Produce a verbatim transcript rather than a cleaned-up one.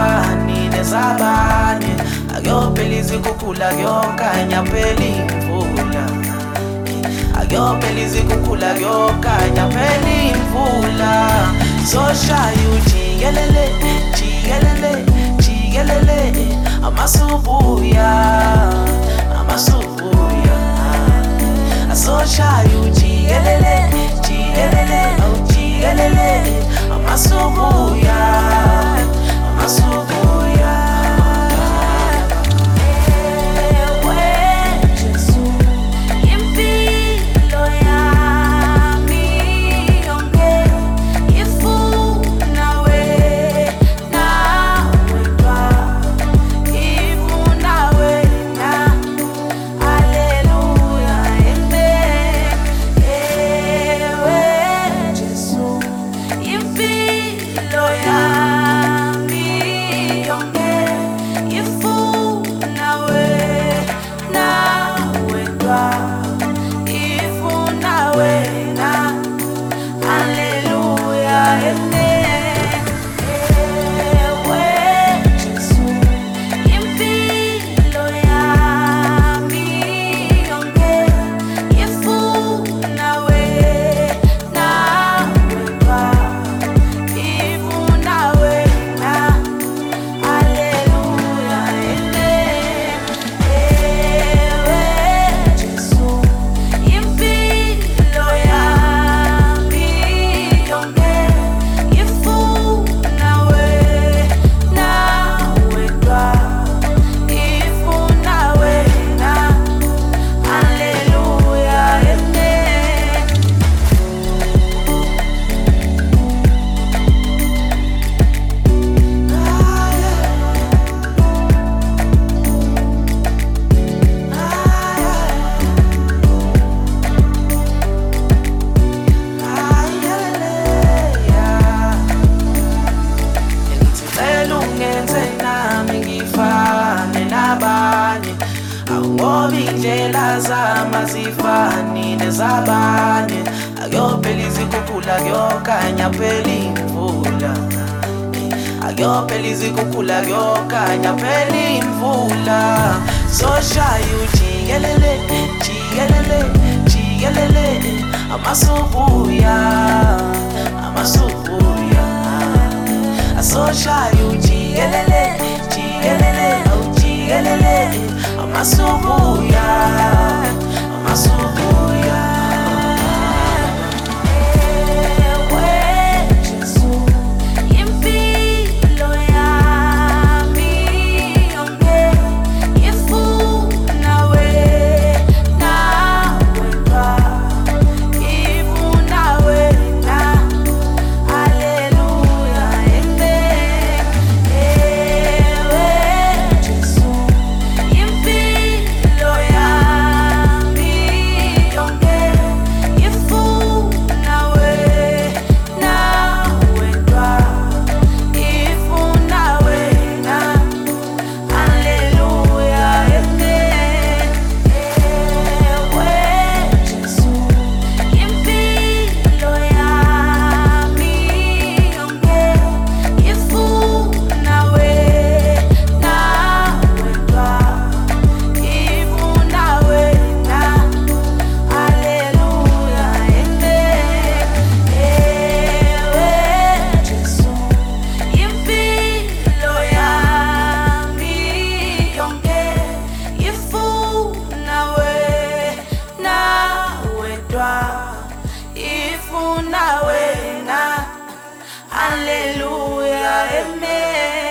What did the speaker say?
mazifani nezabanye, akuyophela izikhukhula kuyokhanya phela imvula, akuyophela izikhukhula kuyokhanya phela imvula. Soshaya ujikelele jikelele jikelele amasubuya amasubuya, asoshaya ujikelele jikelele jikelele amasubuya amasubuya. Indlela zamazifani nezabanye, akuyophela izikhukhula kuyokhanya phela imvula, akuyophela izikhukhula kuyokhanya phela imvula. Soshaya ujikelele jikelele jikelele amasubuya amasubuya, asoshaya ujikelele jikelele jikelele amasubuya amasubuya. Ifuna wena, hallelujah, amen.